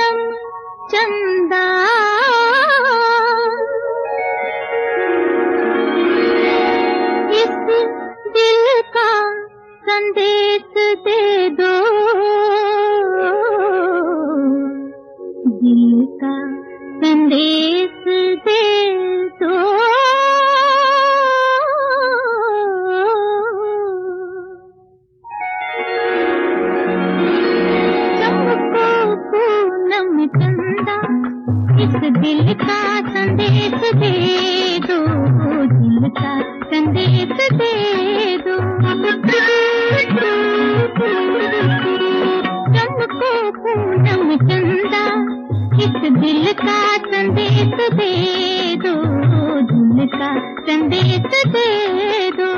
पूनम चंदा इस दिल का संदेश दे दो, दिल का संदेश दे दो। चमको पूनम चंदा इस दिल का संदेश दे दो, दिल का संदेश दे दो। चमको पूनम चंदा इस दिल का संदेश दे दो, दिल का संदेश दे दो।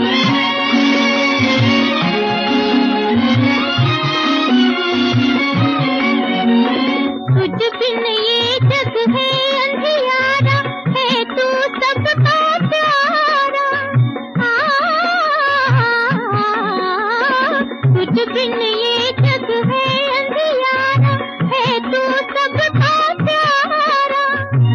तुझ बिन ये जग है अंधियारा, है तू सबका प्यारा। तुझ बिन ये जग है अंधियारा, है तू सबका प्यारा।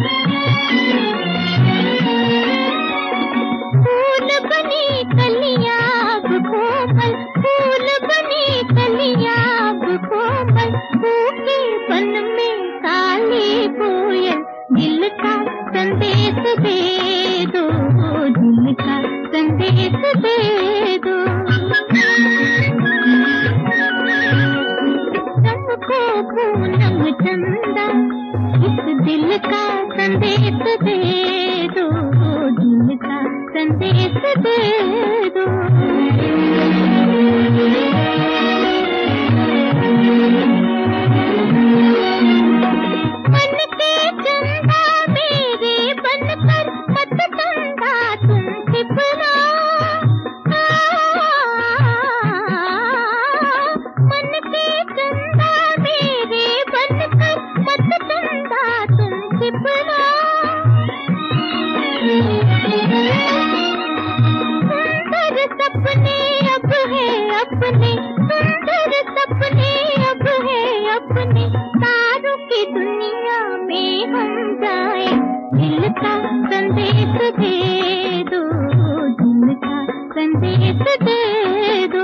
फूल बनी कलियां अब कोमल, फूल बनी कलियां अब कोमल, फूके बन में काली कोयल। दिल का संदेश दे दो, दिल का संदेश दे दो। सबको पूनम चंदा इस दिल का संदेश दे दो, दिल का संदेश दे दो। मन के चंदा मेरे बनकर मत चंदा तुम छिपना। मन के चंदा मेरे बनकर मत चंदा तुम छिपना। सुंदर सपने अब है अपने, सुंदर सपने अब है अपने, तारों की दुनिया में हम जाए। दिल का संदेश दे दो, दिल का संदेश दे दो।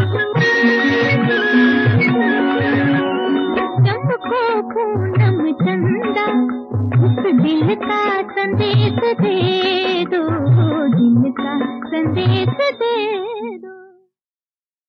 चमको पूनम चंदा उस दिल का संदेश दे दो, दिल का संदेश दे